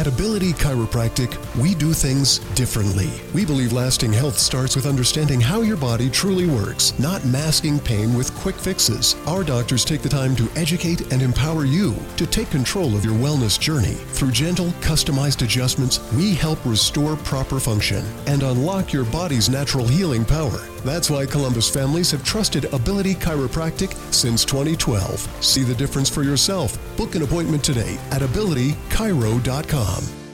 At Ability Chiropractic, we do things differently. We believe lasting health starts with understanding how your body truly works, not masking pain with quick fixes. Our doctors take the time to educate and empower you to take control of your wellness journey. Through gentle, customized adjustments, we help restore proper function and unlock your body's natural healing power. That's why Columbus families have trusted Ability Chiropractic since 2012. See the difference for yourself. Book an appointment today at abilitychiro.com.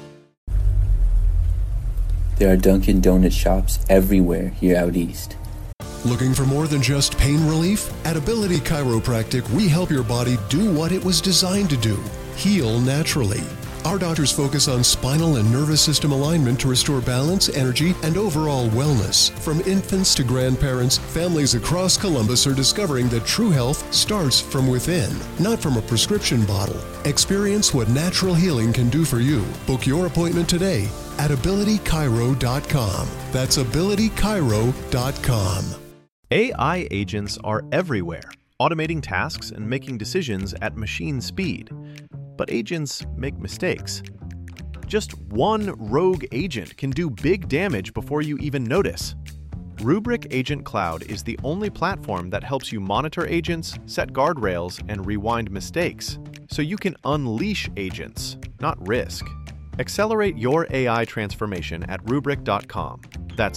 There are Dunkin' Donut shops everywhere here out east. Looking for more than just pain relief? At Ability Chiropractic, we help your body do what it was designed to do, heal naturally. Our doctors focus on spinal and nervous system alignment to restore balance, energy, and overall wellness. From infants to grandparents, families across Columbus are discovering that true health starts from within, not from a prescription bottle. Experience what natural healing can do for you. Book your appointment today at abilitychiro.com. That's abilitychiro.com. AI agents are everywhere, automating tasks and making decisions at machine speed. But agents make mistakes. Just one rogue agent can do big damage before you even notice. Rubrik Agent Cloud is the only platform that helps you monitor agents, set guardrails, and rewind mistakes, so you can unleash agents, not risk. Accelerate your AI transformation at Rubrik.com. That's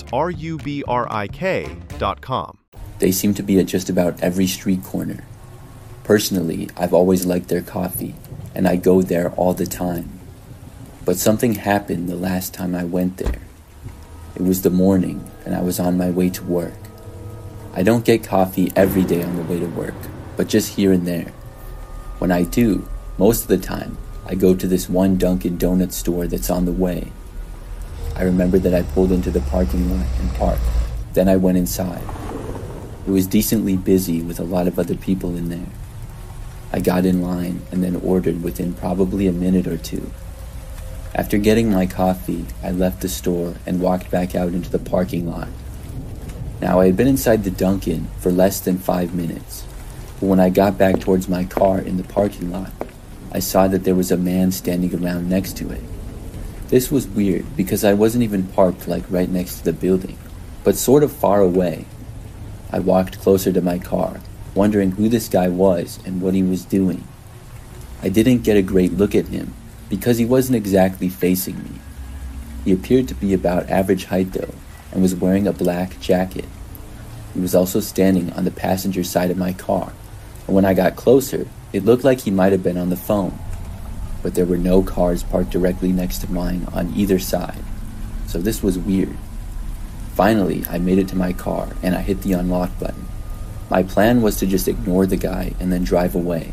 RUBRIK.com. They seem to be at just about every street corner. Personally, I've always liked their coffee, and I go there all the time. But something happened the last time I went there. It was the morning, and I was on my way to work. I don't get coffee every day on the way to work, but just here and there. When I do, most of the time, I go to this one Dunkin' Donuts store that's on the way. I remember that I pulled into the parking lot and parked. Then I went inside. It was decently busy with a lot of other people in there. I got in line and then ordered within probably a minute or two. After getting my coffee, I left the store and walked back out into the parking lot. Now, I had been inside the Dunkin' for less than 5 minutes, but when I got back towards my car in the parking lot, I saw that there was a man standing around next to it. This was weird because I wasn't even parked like right next to the building, but sort of far away. I walked closer to my car, wondering who this guy was and what he was doing. I didn't get a great look at him because he wasn't exactly facing me. He appeared to be about average height though, and was wearing a black jacket. He was also standing on the passenger side of my car, and when I got closer, it looked like he might have been on the phone. But there were no cars parked directly next to mine on either side, so this was weird. Finally, I made it to my car and I hit the unlock button. My plan was to just ignore the guy and then drive away.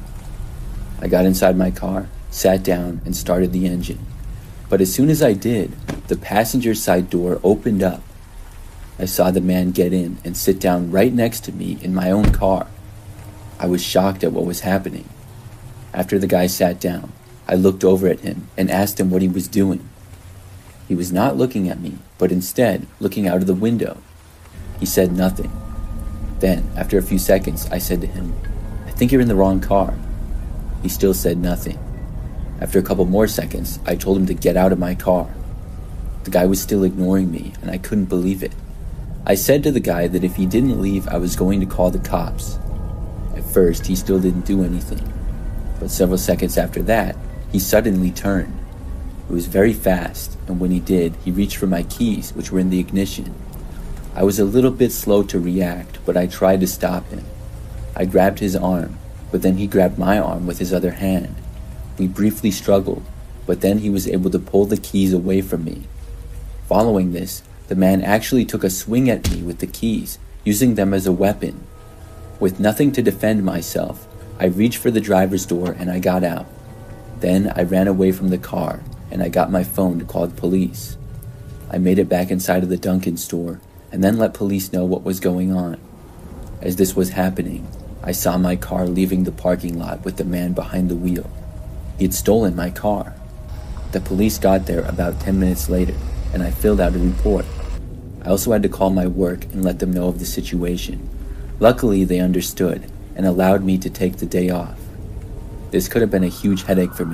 I got inside my car, sat down, and started the engine. But as soon as I did, the passenger side door opened up. I saw the man get in and sit down right next to me in my own car. I was shocked at what was happening. After the guy sat down, I looked over at him and asked him what he was doing. He was not looking at me, but instead looking out of the window. He said nothing. Then, after a few seconds, I said to him, "I think you're in the wrong car." He still said nothing. After a couple more seconds, I told him to get out of my car. The guy was still ignoring me, and I couldn't believe it. I said to the guy that if he didn't leave, I was going to call the cops. At first, he still didn't do anything. But several seconds after that, he suddenly turned. It was very fast, and when he did, he reached for my keys, which were in the ignition. I was a little bit slow to react, but I tried to stop him. I grabbed his arm, but then he grabbed my arm with his other hand. We briefly struggled, but then he was able to pull the keys away from me. Following this, the man actually took a swing at me with the keys, using them as a weapon. With nothing to defend myself, I reached for the driver's door and I got out. Then I ran away from the car and I got my phone to call the police. I made it back inside of the Dunkin' store and then let police know what was going on. As this was happening, I saw my car leaving the parking lot with the man behind the wheel. He had stolen my car. The police got there about 10 minutes later, and I filled out a report. I also had to call my work and let them know of the situation. Luckily, they understood and allowed me to take the day off. This could have been a huge headache for me,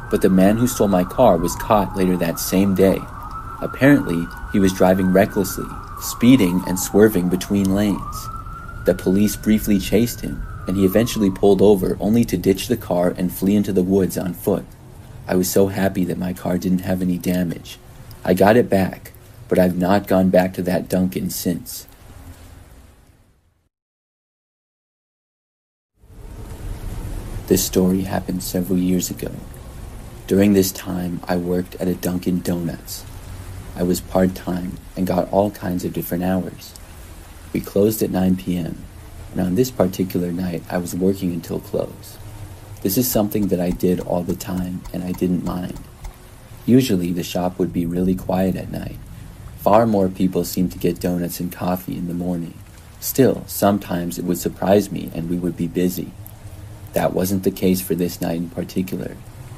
But the man who stole my car was caught later that same day. Apparently, he was driving recklessly, speeding and swerving between lanes. The police briefly chased him, and he eventually pulled over only to ditch the car and flee into the woods on foot. I was so happy that my car didn't have any damage. I got it back, but I've not gone back to that Dunkin' since. This story happened several years ago. During this time, I worked at a Dunkin' Donuts. I was part-time and got all kinds of different hours. We closed at 9 p.m., and on this particular night, I was working until close. This is something that I did all the time, and I didn't mind. Usually, the shop would be really quiet at night. Far more people seemed to get donuts and coffee in the morning. Still, sometimes it would surprise me and we would be busy. That wasn't the case for this night in particular.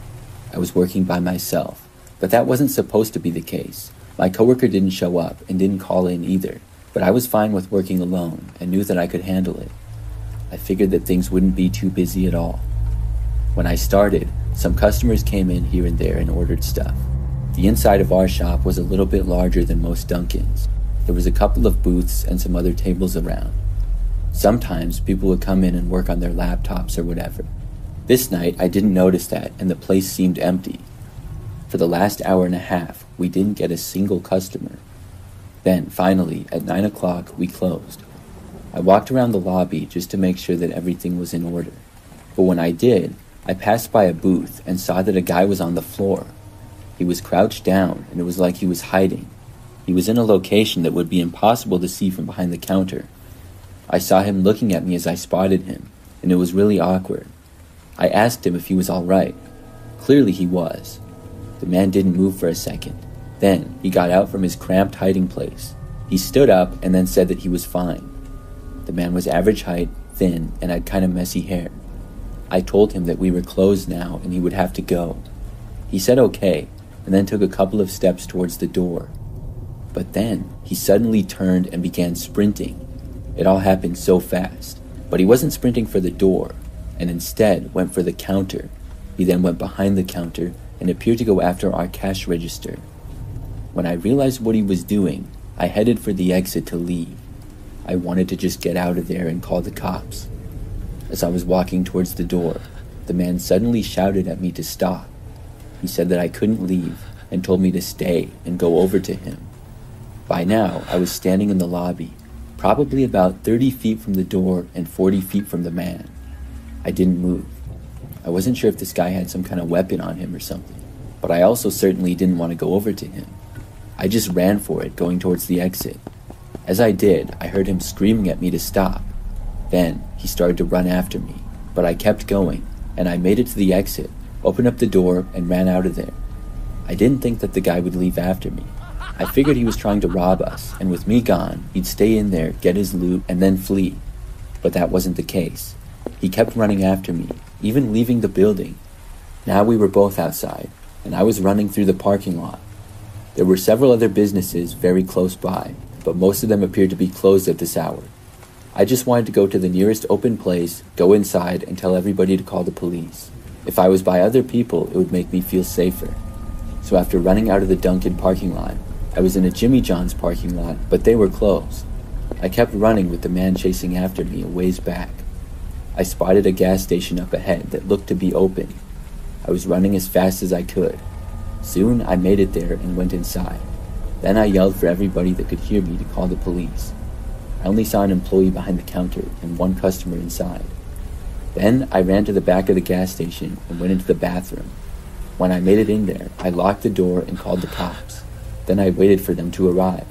I was working by myself, but that wasn't supposed to be the case. My coworker didn't show up and didn't call in either, but I was fine with working alone and knew that I could handle it. I figured that things wouldn't be too busy at all. When I started, some customers came in here and there and ordered stuff. The inside of our shop was a little bit larger than most Dunkin's. There was a couple of booths and some other tables around. Sometimes people would come in and work on their laptops or whatever. This night, I didn't notice that, and the place seemed empty. For the last hour and a half, we didn't get a single customer. Then, finally, at 9 o'clock, we closed. I walked around the lobby just to make sure that everything was in order. But when I did, I passed by a booth and saw that a guy was on the floor. He was crouched down, and it was like he was hiding. He was in a location that would be impossible to see from behind the counter. I saw him looking at me as I spotted him, and it was really awkward. I asked him if he was all right. Clearly he was. The man didn't move for a second. Then he got out from his cramped hiding place. He stood up and then said that he was fine. The man was average height, thin, and had kind of messy hair. I told him that we were closed now and he would have to go. He said okay, and then took a couple of steps towards the door. But then he suddenly turned and began sprinting. It all happened so fast, but he wasn't sprinting for the door, and instead went for the counter. He then went behind the counter and appeared to go after our cash register. When I realized what he was doing, I headed for the exit to leave. I wanted to just get out of there and call the cops. As I was walking towards the door, the man suddenly shouted at me to stop. He said that I couldn't leave and told me to stay and go over to him. By now, I was standing in the lobby, probably about 30 feet from the door and 40 feet from the man. I didn't move. I wasn't sure if this guy had some kind of weapon on him or something, but I also certainly didn't want to go over to him. I just ran for it, going towards the exit. As I did, I heard him screaming at me to stop. Then, he started to run after me, but I kept going, and I made it to the exit, opened up the door, and ran out of there. I didn't think that the guy would leave after me. I figured he was trying to rob us, and with me gone, he'd stay in there, get his loot, and then flee. But that wasn't the case. He kept running after me, even leaving the building. Now we were both outside, and I was running through the parking lot. There were several other businesses very close by, but most of them appeared to be closed at this hour. I just wanted to go to the nearest open place, go inside, and tell everybody to call the police. If I was by other people, it would make me feel safer. So after running out of the Dunkin' parking lot, I was in a Jimmy John's parking lot, but they were closed. I kept running with the man chasing after me a ways back. I spotted a gas station up ahead that looked to be open. I was running as fast as I could. Soon I made it there and went inside. Then I yelled for everybody that could hear me to call the police. I only saw an employee behind the counter and one customer inside. Then I ran to the back of the gas station and went into the bathroom. When I made it in there, I locked the door and called the cops. Then I waited for them to arrive.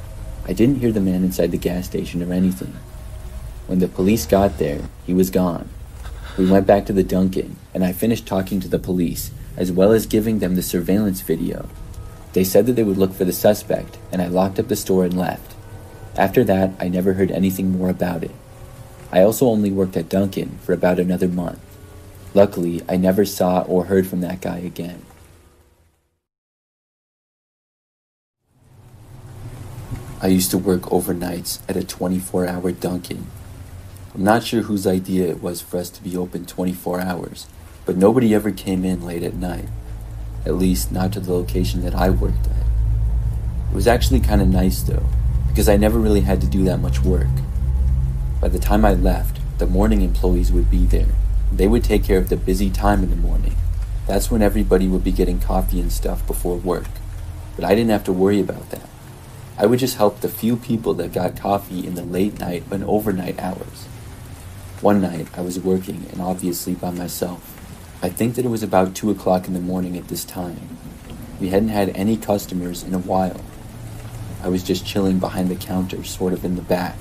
I didn't hear the man inside the gas station or anything. When the police got there, he was gone. We went back to the Dunkin', and I finished talking to the police, as well as giving them the surveillance video. They said that they would look for the suspect, and I locked up the store and left. After that, I never heard anything more about it. I also only worked at Dunkin' for about another month. Luckily, I never saw or heard from that guy again. I used to work overnights at a 24-hour Dunkin'. I'm not sure whose idea it was for us to be open 24 hours, but nobody ever came in late at night. At least, not to the location that I worked at. It was actually kind of nice though, because I never really had to do that much work. By the time I left, the morning employees would be there. They would take care of the busy time in the morning. That's when everybody would be getting coffee and stuff before work. But I didn't have to worry about that. I would just help the few people that got coffee in the late night and overnight hours. One night, I was working, and obviously by myself. I think that it was about 2 o'clock in the morning at this time. We hadn't had any customers in a while. I was just chilling behind the counter, sort of in the back.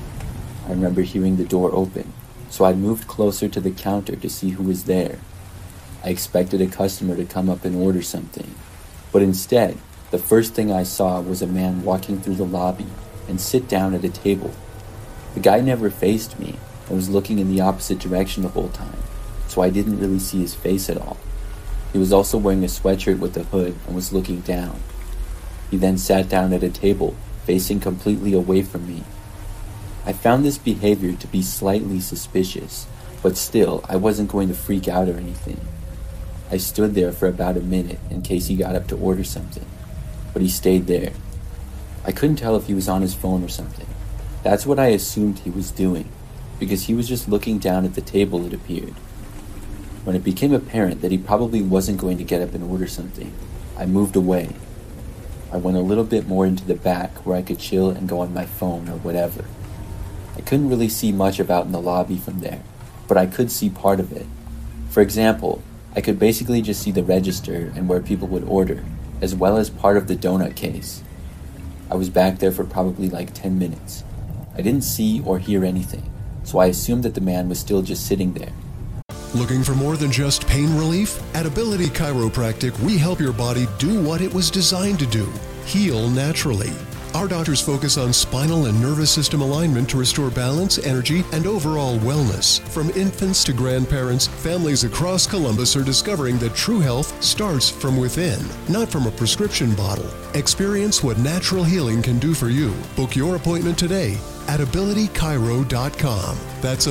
I remember hearing the door open, so I moved closer to the counter to see who was there. I expected a customer to come up and order something, but instead, the first thing I saw was a man walking through the lobby and sit down at a table. The guy never faced me and was looking in the opposite direction the whole time, so I didn't really see his face at all. He was also wearing a sweatshirt with a hood and was looking down. He then sat down at a table, facing completely away from me. I found this behavior to be slightly suspicious, but still, I wasn't going to freak out or anything. I stood there for about a minute in case he got up to order something, but he stayed there. I couldn't tell if he was on his phone or something. That's what I assumed he was doing, because he was just looking down at the table, it appeared. When it became apparent that he probably wasn't going to get up and order something, I moved away. I went a little bit more into the back where I could chill and go on my phone or whatever. I couldn't really see much about in the lobby from there, but I could see part of it. For example, I could basically just see the register and where people would order, as well as part of the donut case. I was back there for probably like 10 minutes. I didn't see or hear anything, so I assumed that the man was still just sitting there. Looking for more than just pain relief? At Ability Chiropractic, we help your body do what it was designed to do, heal naturally. Our doctors focus on spinal and nervous system alignment to restore balance, energy, and overall wellness. From infants to grandparents, families across Columbus are discovering that true health starts from within, not from a prescription bottle. Experience what natural healing can do for you. Book your appointment today at abilitychiro.com. That's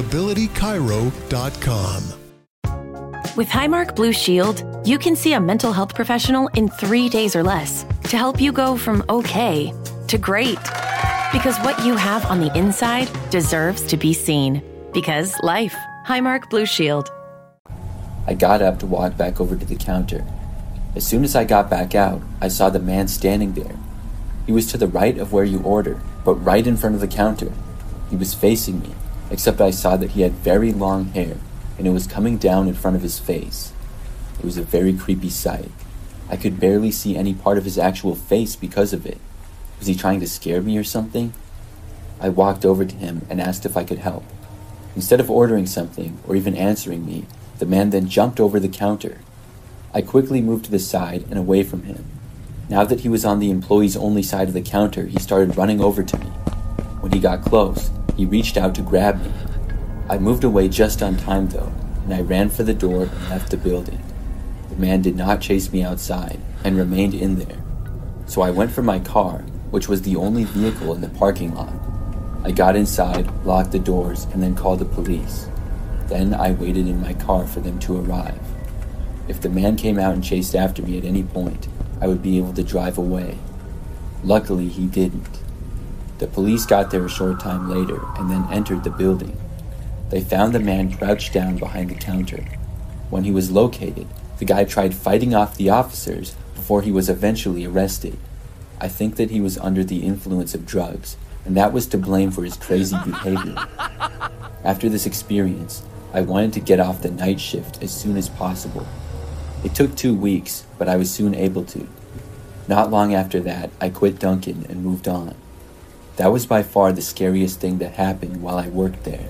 abilitychiro.com. With Highmark Blue Shield, you can see a mental health professional in 3 days or less to help you go from okay to great. Because what you have on the inside deserves to be seen. Because life. Highmark Blue Shield. I got up to walk back over to the counter. As soon as I got back out, I saw the man standing there. He was to the right of where you order, but right in front of the counter. He was facing me, except I saw that he had very long hair, and it was coming down in front of his face. It was a very creepy sight. I could barely see any part of his actual face because of it. Was he trying to scare me or something? I walked over to him and asked if I could help. Instead of ordering something or even answering me, the man then jumped over the counter. I quickly moved to the side and away from him. Now that he was on the employees only side of the counter, he started running over to me. When he got close, he reached out to grab me. I moved away just on time though, and I ran for the door and left the building. The man did not chase me outside and remained in there. So I went for my car, which was the only vehicle in the parking lot. I got inside, locked the doors, and then called the police. Then I waited in my car for them to arrive. If the man came out and chased after me at any point, I would be able to drive away. Luckily, he didn't. The police got there a short time later and then entered the building. They found the man crouched down behind the counter. When he was located, the guy tried fighting off the officers before he was eventually arrested. I think that he was under the influence of drugs, and that was to blame for his crazy behavior. After this experience, I wanted to get off the night shift as soon as possible. It took 2 weeks, but I was soon able to. Not long after that, I quit Dunkin' and moved on. That was by far the scariest thing that happened while I worked there.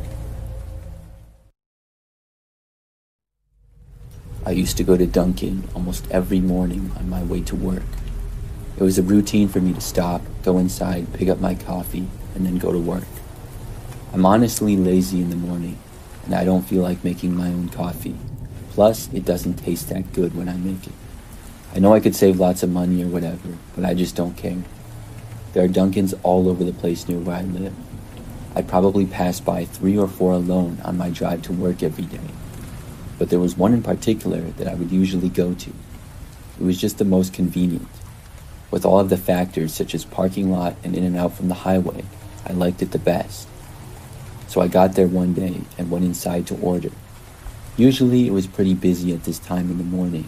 I used to go to Dunkin' almost every morning on my way to work. It was a routine for me to stop, go inside, pick up my coffee, and then go to work. I'm honestly lazy in the morning, and I don't feel like making my own coffee. Plus, it doesn't taste that good when I make it. I know I could save lots of money or whatever, but I just don't care. There are Dunkins all over the place near where I live. I probably pass by 3 or 4 alone on my drive to work every day. But there was one in particular that I would usually go to. It was just the most convenient. With all of the factors such as parking lot and in and out from the highway, I liked it the best. So I got there one day and went inside to order. Usually it was pretty busy at this time in the morning.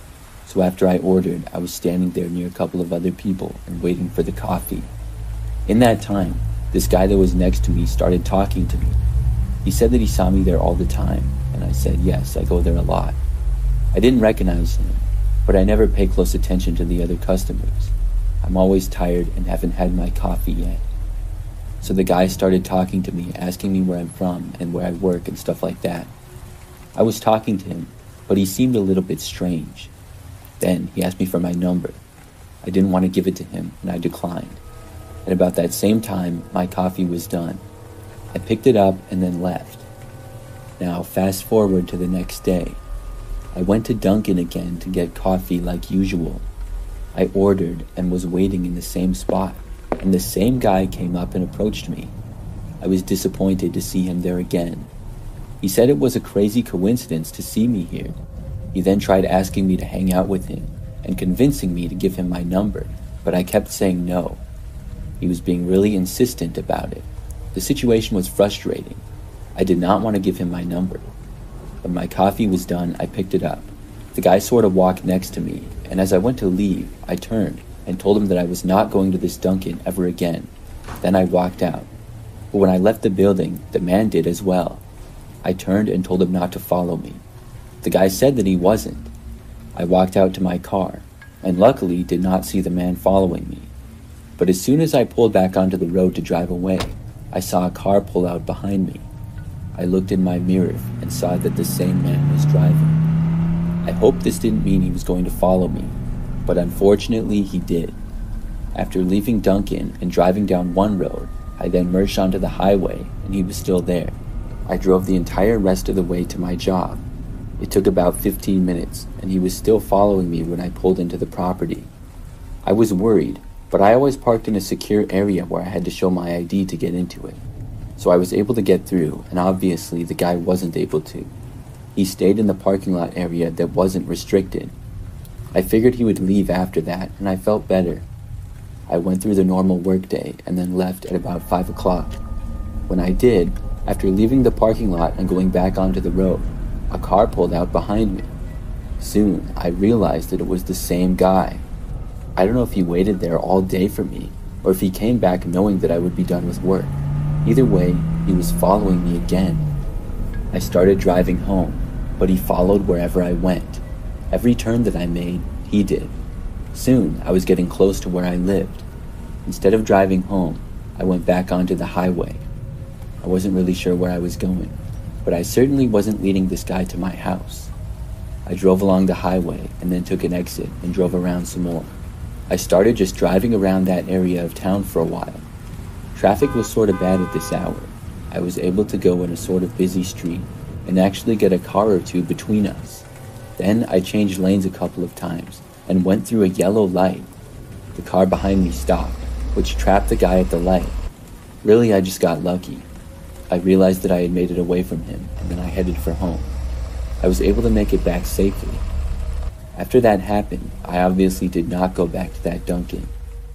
So after I ordered, I was standing there near a couple of other people and waiting for the coffee. In that time, this guy that was next to me started talking to me. He said that he saw me there all the time, and I said, yes, I go there a lot. I didn't recognize him, but I never pay close attention to the other customers. I'm always tired and haven't had my coffee yet. So the guy started talking to me, asking me where I'm from and where I work and stuff like that. I was talking to him, but he seemed a little bit strange. Then he asked me for my number. I didn't want to give it to him, and I declined. At about that same time, my coffee was done. I picked it up and then left. Now, fast forward to the next day. I went to Dunkin' again to get coffee like usual. I ordered and was waiting in the same spot, and the same guy came up and approached me. I was disappointed to see him there again. He said it was a crazy coincidence to see me here. He then tried asking me to hang out with him and convincing me to give him my number, but I kept saying no. He was being really insistent about it. The situation was frustrating. I did not want to give him my number. When my coffee was done, I picked it up. The guy sort of walked next to me, and as I went to leave, I turned and told him that I was not going to this Dunkin' ever again. Then I walked out. But when I left the building, the man did as well. I turned and told him not to follow me. The guy said that he wasn't. I walked out to my car, and luckily did not see the man following me. But as soon as I pulled back onto the road to drive away, I saw a car pull out behind me. I looked in my mirror and saw that the same man was driving. I hoped this didn't mean he was going to follow me, but unfortunately he did. After leaving Dunkin' and driving down one road, I then merged onto the highway and he was still there. I drove the entire rest of the way to my job. It took about 15 minutes and he was still following me when I pulled into the property. I was worried, but I always parked in a secure area where I had to show my ID to get into it. So I was able to get through, and obviously the guy wasn't able to. He stayed in the parking lot area that wasn't restricted. I figured he would leave after that, and I felt better. I went through the normal workday and then left at about 5 o'clock. When I did, after leaving the parking lot and going back onto the road, a car pulled out behind me. Soon, I realized that it was the same guy. I don't know if he waited there all day for me, or if he came back knowing that I would be done with work. Either way, he was following me again. I started driving home, but he followed wherever I went. Every turn that I made, he did. Soon, I was getting close to where I lived. Instead of driving home, I went back onto the highway. I wasn't really sure where I was going, but I certainly wasn't leading this guy to my house. I drove along the highway and then took an exit and drove around some more. I started just driving around that area of town for a while. Traffic was sort of bad at this hour. I was able to go in a sort of busy street and actually get a car or two between us. Then I changed lanes a couple of times and went through a yellow light. The car behind me stopped, which trapped the guy at the light. Really, I just got lucky. I realized that I had made it away from him, and then I headed for home. I was able to make it back safely. After that happened, I obviously did not go back to that Dunkin'.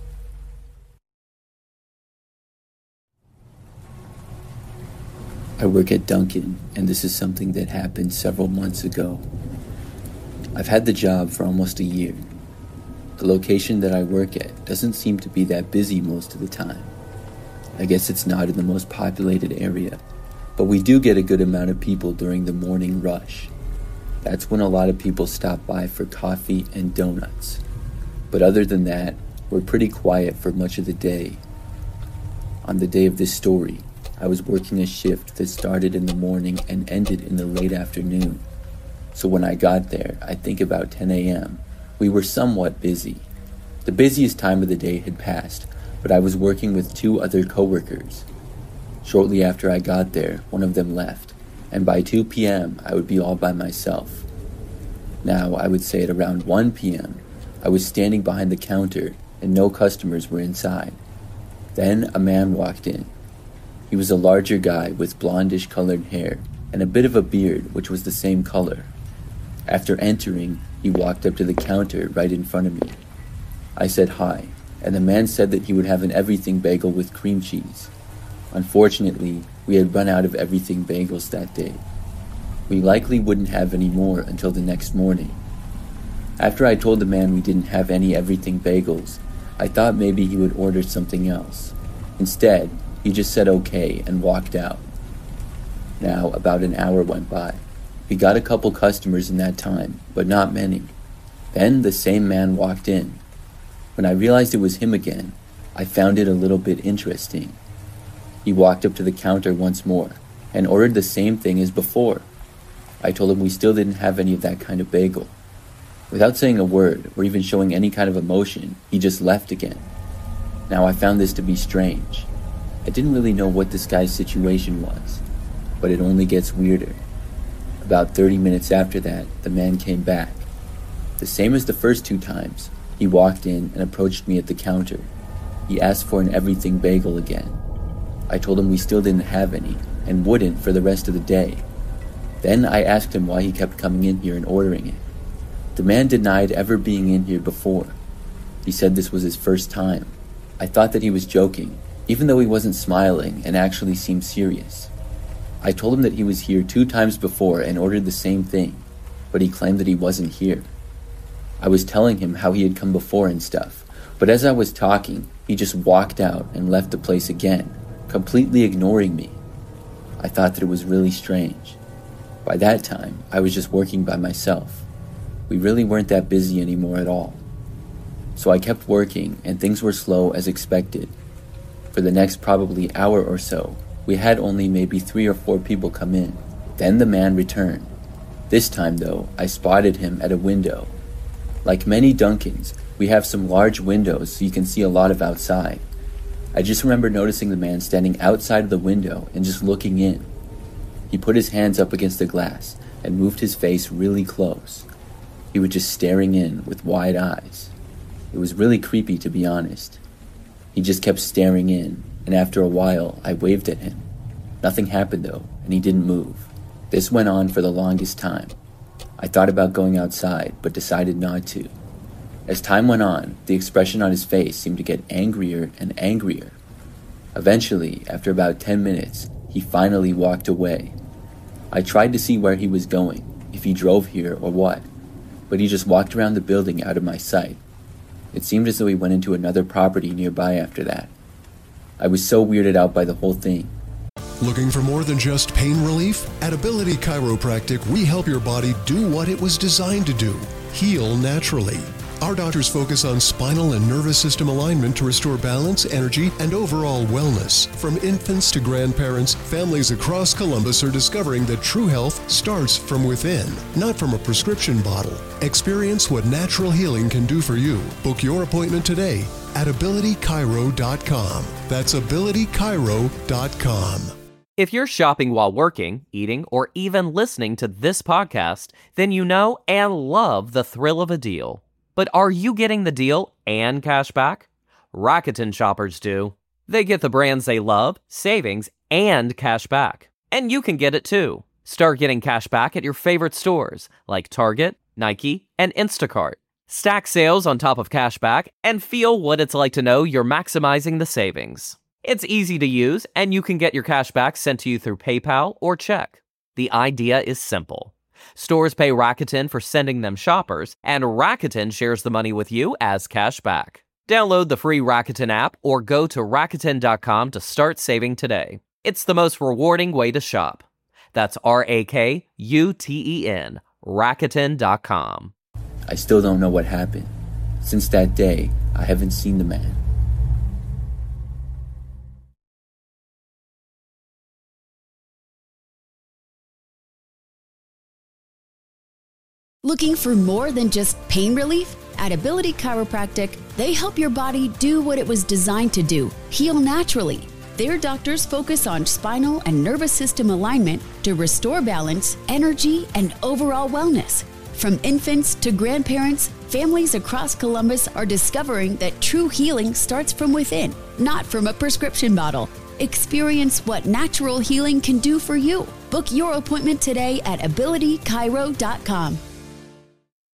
I work at Dunkin', and this is something that happened several months ago. I've had the job for almost a year. The location that I work at doesn't seem to be that busy most of the time. I guess it's not in the most populated area, but we do get a good amount of people during the morning rush. That's when a lot of people stop by for coffee and donuts. But other than that, we're pretty quiet for much of the day. On the day of this story, I was working a shift that started in the morning and ended in the late afternoon. So when I got there, I think about 10 a.m., we were somewhat busy. The busiest time of the day had passed, but I was working with 2 other coworkers. Shortly after I got there, one of them left, and by 2 p.m., I would be all by myself. Now, I would say at around 1 p.m., I was standing behind the counter and no customers were inside. Then a man walked in. He was a larger guy with blondish-colored hair and a bit of a beard which was the same color. After entering, He walked up to the counter right in front of me. I said hi, and the man said that he would have an everything bagel with cream cheese. Unfortunately, we had run out of everything bagels that day. We likely wouldn't have any more until the next morning. After I told the man we didn't have any everything bagels, I thought maybe he would order something else. Instead, he just said okay and walked out. Now, about an hour went by. We got a couple customers in that time, but not many. Then the same man walked in. When I realized it was him again, I found it a little bit interesting. He walked up to the counter once more and ordered the same thing as before. I told him we still didn't have any of that kind of bagel. Without saying a word or even showing any kind of emotion, he just left again. Now I found this to be strange. I didn't really know what this guy's situation was, but it only gets weirder. About 30 minutes after that, the man came back. The same as the first 2 times, he walked in and approached me at the counter. He asked for an everything bagel again. I told him we still didn't have any and wouldn't for the rest of the day. Then I asked him why he kept coming in here and ordering it. The man denied ever being in here before. He said this was his first time. I thought that he was joking, even though he wasn't smiling and actually seemed serious. I told him that he was here 2 times before and ordered the same thing, but he claimed that he wasn't here. I was telling him how he had come before and stuff, but as I was talking, he just walked out and left the place again, completely ignoring me. I thought that it was really strange. By that time, I was just working by myself. We really weren't that busy anymore at all. So I kept working, and things were slow as expected. For the next probably hour or so, we had only maybe 3 or 4 people come in. Then the man returned. This time, though, I spotted him at a window. Like many Dunkins, we have some large windows so you can see a lot of outside. I just remember noticing the man standing outside of the window and just looking in. He put his hands up against the glass and moved his face really close. He was just staring in with wide eyes. It was really creepy, to be honest. He just kept staring in, and after a while, I waved at him. Nothing happened though, and he didn't move. This went on for the longest time. I thought about going outside, but decided not to. As time went on, the expression on his face seemed to get angrier and angrier. Eventually, after about 10 minutes, he finally walked away. I tried to see where he was going, if he drove here or what, but he just walked around the building out of my sight. It seemed as though he went into another property nearby after that. I was so weirded out by the whole thing. Looking for more than just pain relief? At Ability Chiropractic, we help your body do what it was designed to do, heal naturally. Our doctors focus on spinal and nervous system alignment to restore balance, energy, and overall wellness. From infants to grandparents, families across Columbus are discovering that true health starts from within, not from a prescription bottle. Experience what natural healing can do for you. Book your appointment today at abilitychiro.com. That's abilitychiro.com. If you're shopping while working, eating, or even listening to this podcast, then you know and love the thrill of a deal. But are you getting the deal and cash back? Rakuten shoppers do. They get the brands they love, savings, and cash back. And you can get it too. Start getting cash back at your favorite stores like Target, Nike, and Instacart. Stack sales on top of cash back and feel what it's like to know you're maximizing the savings. It's easy to use, and you can get your cash back sent to you through PayPal or check. The idea is simple. Stores pay Rakuten for sending them shoppers, and Rakuten shares the money with you as cash back. Download the free Rakuten app or go to Rakuten.com to start saving today. It's the most rewarding way to shop. That's Rakuten, Rakuten.com. I still don't know what happened. Since that day, I haven't seen the man. Looking for more than just pain relief? At Ability Chiropractic, they help your body do what it was designed to do, heal naturally. Their doctors focus on spinal and nervous system alignment to restore balance, energy, and overall wellness. From infants to grandparents, families across Columbus are discovering that true healing starts from within, not from a prescription bottle. Experience what natural healing can do for you. Book your appointment today at abilitychiro.com.